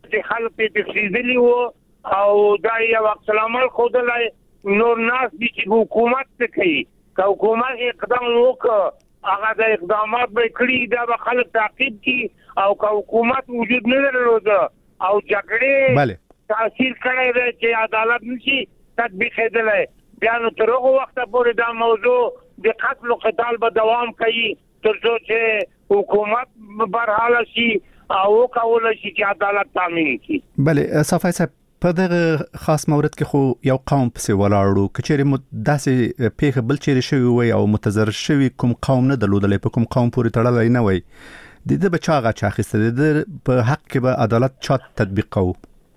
چې خلک په تفصیلي وو او دا یو عکس العمل خودلای نور ناس دي چې حکومت څه کوي که حکومت اقدام وکړي هغه د اقدامات به کړی دا به خلک تعقیب کړي او که حکومت وجود نه درلود او جګړې تاثیر کړی دی چې عدالت نشي تطبیق کېدلی بیا نو تر هغه وخته پورې دا موضوع د قتل او قتال به دوام کوي تر څو چې حکومت برحاله شي او کولای شي چې عدالت تامین کړي. بله صفای صاحب په دغه خاص مورد کې خو یو قوم پسې ولاړو کچېرې داسې پیښه بل چیرې شوی وي او متضرر شوی کوم قوم نه درلودلی په کوم قوم پورې تړلی نه وي د دې بچا غا چا اخیسته د په حق کې به عدالت چا تطبیق کوو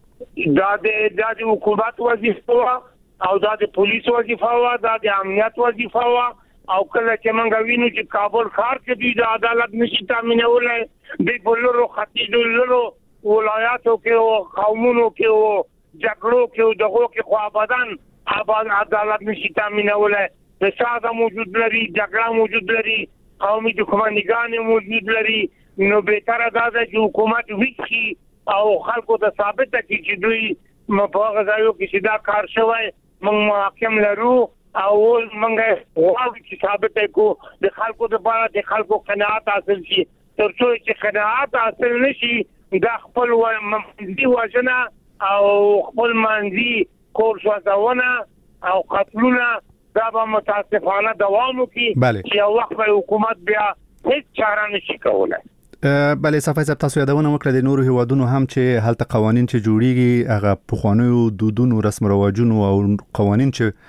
دا د حکومت وظیفه او دا د پولیس وظیفه وا دا د امنیت وظیفه وا او کله چې موږ وینو چې کابل ښار کې د عدالت نشي تامینولای د بلورو ختیځولو ولایاتو کې او قومونو کې او جګړو کې دغه کې خو ابدان عدالت نشي تامینولای فساد موجود لري جګړه موجود لري قومي دښمنیګان موجود لري نو به تر دا د حکومت وکړي او خلکو ته ثابت کړي چې دوی مفاهمه ځایو کې دا کار شوی موږ محاکم لرو او موږ غواړو چې ثابت کړو د خلکو لپاره د خلکو قناعت حاصل شي تر څو چې قناعت حاصل نشي دا خپل منځي وژنه او خپل منځي کور سوځونه او قتلونه دا به متاسفانه دوام وکړي چې یو وخت به حکومت بیا هیڅ چاره نشي کولای. بله صفای صاحب تاسو یادونه وکړه د نورو هیوادونو هم چې هلته قوانین چې جوړیږي هغه پخوانیو دودونو رسم رواجونو او قوانین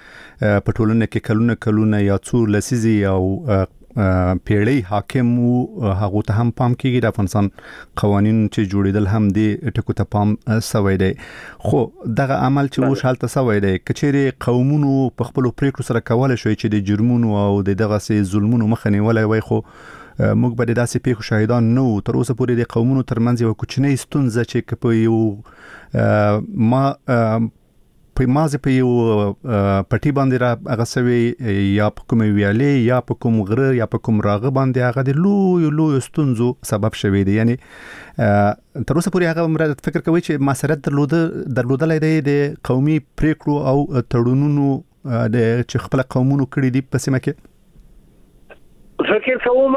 چې په ټولنه کې کلونه یا څو لسیزې او پیړۍ حاکم وو هغه ته هم پام کیږي د افغانستان قوانین چې جوړیدل هم د ټکو ته پام سوی دی خو دغه عمل چې وش حالت سوی دی کچېره قومونو په خپل پریکړو سره کولای شوی چې د جرمونو او دغه سي ظلمونو مخه نیولای وای خو موږ به د داسې پیښو شاهدان نو تر اوسه پورې د قومونو ترمنځ یو کوچنی ستونزه چې په یو په مازه په یو پټي باندې را غسوي یا په کوم ویالې یا په کوم غره یا په کوم راغه باندې هغه د لوی ستونزو سبب شوی دی یعنی تر اوسه پورې هغه مراد فکر کوي چې مسرت درلودلای دی د قومي پریکړو او تړونونو د چې خپل قومونو کړی دی په سیمه کې فکر کوم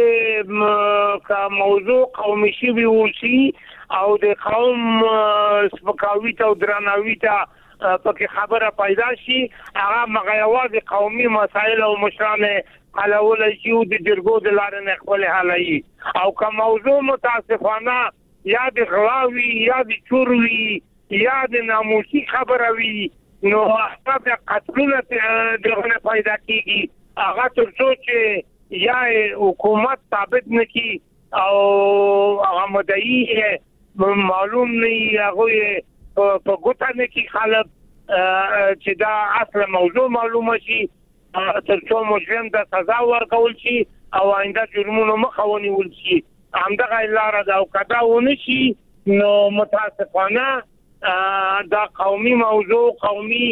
چې کا موضوع قومي شی وي او د قوم سپکاوي ته او درناوي ته پکې خبره پیدا شي هغه مغیواد قومي مسائل او مشرانه حلول شي د جرګو د لارې نه خپل حلایي او کا موضوع متاسفانه یا د غلاوي یا د چوروي یا د ناموسي خبره وي نو هغه د قتلونه دغه پیدا کیږي هغه تر څو چې یا حکومت ثابت نکي او هغه مدعي معلوم نه هغه په ګوته نکي خلک چې دا اصل موضوع معلومه شي تر څو مجرم د سزا ورکول شي او آینده جرمونو مخه ونیول شي همدغه لاره دا او کدا ونشي نو متاسفانه دا قومي موضوع قومي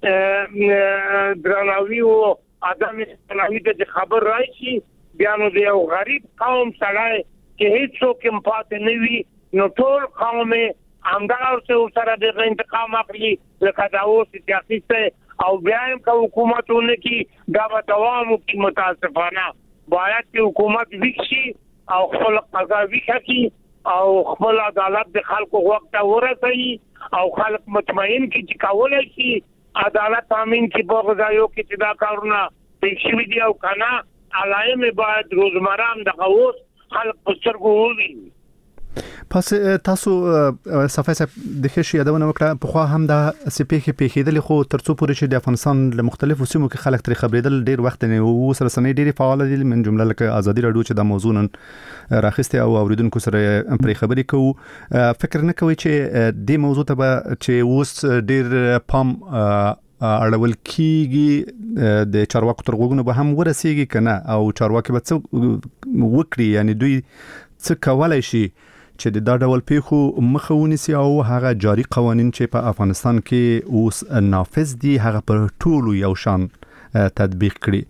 درناوي او ادم اسلامي د خبر راشي بیا نو د یو غریب قوم سره چې هیڅ څوک پاتې نه وي نو ټول قوم همدغه سره د انتقام اخلي لکه دا اوس سیاسي او بیا هم که حکومتونه کې دا به دوام وکړي متاسفانه باید چې حکومت وکړي او خپل قضا وکړي او خپل عدالت د خلکو وخت ورسوي او خلک مطمئن کړي چې کولای شي عدالت تامین کی په غځایو کې چې دا کارونه پېښوي دي او کنه علائم باید روزمره هم د قوس خلک په سترګو وویني پس تاسو صفای صاحب د خشي یادونه وکړه په خو هم دا سپېخي پیښېدل خو ترڅو پورې چې د افغانستان له مختلفو سیمو کې خلک تر خبرېدل ډیر وخت نه وو سره سنې ډېری فعال دي من جمله لکه ازادي رادیو چې د موضوع نن راخسته او اوریدونکو سره پرې خبرې کوو فکر نه کوي چې د موضوع ته چې اوس ډیر پام اړول کیږي د چارواکو تر غوږونو به هم ورسیږي کنه او چارواکي به څه وکړي یعنی دوی څه کولای شي چې دا ډول پیښو مخه ونیسي او هغه جاري قوانين چې په افغانستان کې اوس نافذ دي هغه پر ټولو یو شان تطبیق کړي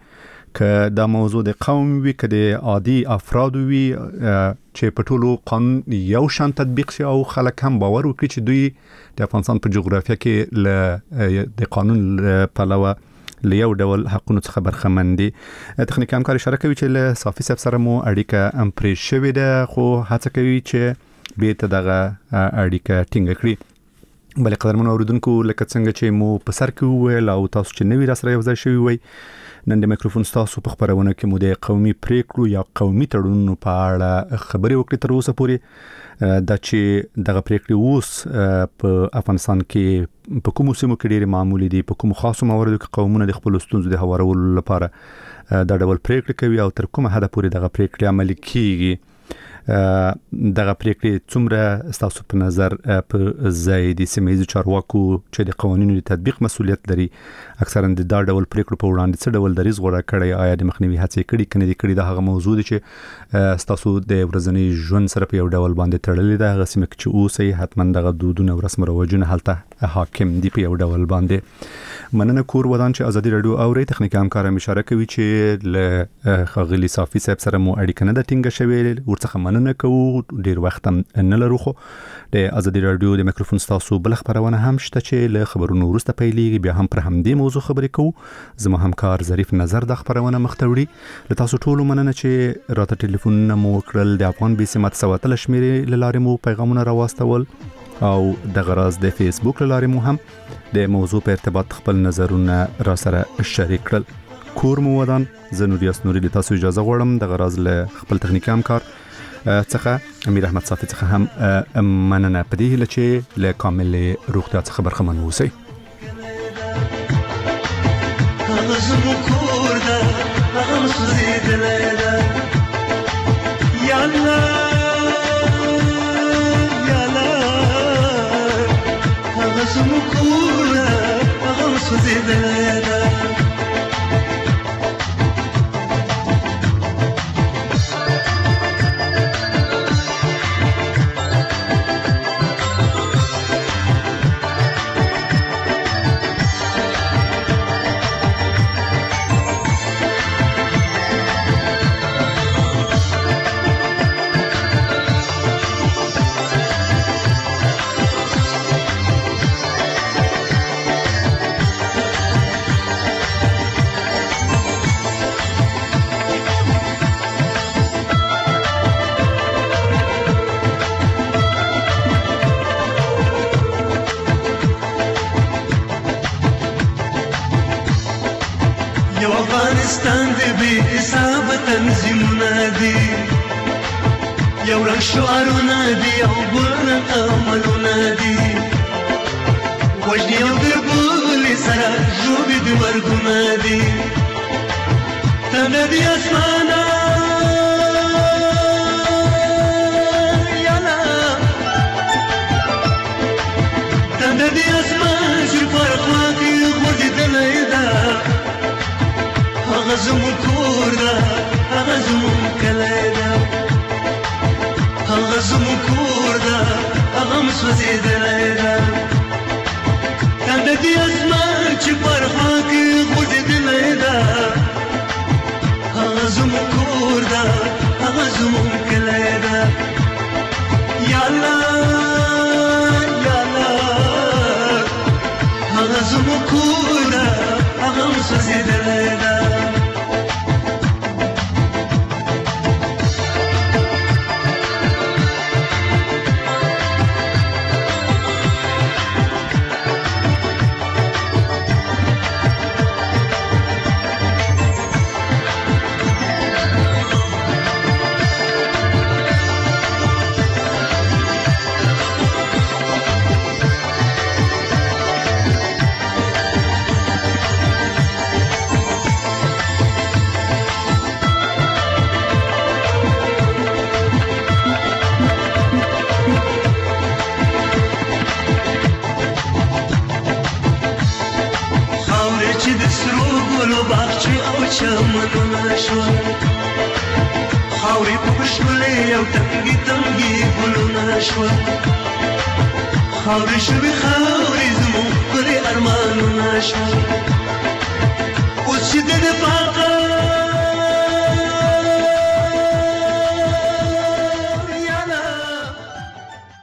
که دا موضوع د قوم وي که د عادي افراد وي چې په ټولو قانون یو شان تطبیق شي او خلک هم باور وکړي چې دوی د افغانستان په جغرافیه کې د قانون پلوه له یو ډول حقونو څخه برخمن دي. تخنیکي همکار اشاره کوي چې له صافي صاحب سره مو اړیکه امپرې شوې ده خو هڅه کوي چې بیرته دغه اړیکه ټینګه کړي. بلې قدرمنو اوریدونکو لکه څنګه چې مو په سر کې وویل او تاسو چې نوی راسره یو ځای شوي وي نن د میکروفون تاسو په خبرونه کې مو د قومي پریکړو یا قومي تړونونو په اړه خبرې وکړې تر اوسه پورې دا چې دغه پریکړې اوس په افغانستان کې په کومو سیمو کې ډېرې معمولي دي په کومو خاصو مواردو کې قومونه د خپل ستونزو د هوارولو لپاره دا ډول پریکړې کوي او تر کومه حده پورې دغه پریکړې عملي کیږي. دغه پریکړې څومره ستاسو په نظر په ځای دي سیمه‌ییزو چارواکو چې د قوانینو د تطبیق مسؤلیت لري اکثرا د دا ډول پریکړو په وړاندې څه ډول دریځ غوړه کړی آیا د مخنیوي هڅې کړي کنه دي کړي دا هغه موضوع دي چې ستاسو د ورځنی ژوند سره په یو ډول باندې تړلې ده هغه سیمه چې اوسې حتما دغه دودونه او رسم رواجونه هلته حاکم دي په یو ډول باندې. مننه کور ودان چې ازادي رادیو اوري تخنیکي همکار اشاره کوي چې له خغلی صافي صاحب سره مو اړیکه نه ده ټینګه شوې ورڅخه مننه کوو ډیر وخت نه لرو خو د ازادي رادیو د میکروفون تاسو بل خبرونه هم شته چې له خبرونو وروسته پیلېږي بیا هم پر همدې موضوع خبرې کوو. زما همکار ظریف نظر د خبرونه مختوړي له تاسو ټولو مننه چې راته ټلیفون مو کړل د افغان بي سي مت سواتل شمیرې لاره مو پیغامونه راوستول او د غراز د فیسبوک لاره مو هم د موضوع په ارتباط خپل نظرونه را سره شریک کړل. کور مو ودان زنوریاس نوري د تاسو اجازه غواړم د غراز له خپل تخنیکي همکار څخه امیر احمد صافي څخه هم مننه پدې هله چې له کامل روغتیا څخه برخمن اوسئ. افغانستان دې بې حسابه تنظیمونه دي یو رنګ شعارونه دي او بل رنګ عملونه دي وژنې او د بلې سره ژوبې د مرګونه دي تنه دي اسمانه یالا تنه دي اسمان چې پر خوا کې غورځېدلی ده هغه زموږ کور ده هغه زموږ کلی ده هغه زموږ کور ده هغه م سوځېدلی ده تنده دې اسمان چې پر خوا کې غورځېدلی ده هغه زموږ کور ده هغه زموږ کلی ده یا الله یا الله هغه زموږ کور ده هغه م سوځېدلی ده چمنونه شول خاورې په شولې او تنګي تنګي ګلونه شول خاورې شوې خاورې زموږ پرې ارمانونه شول اوس چې د پاکه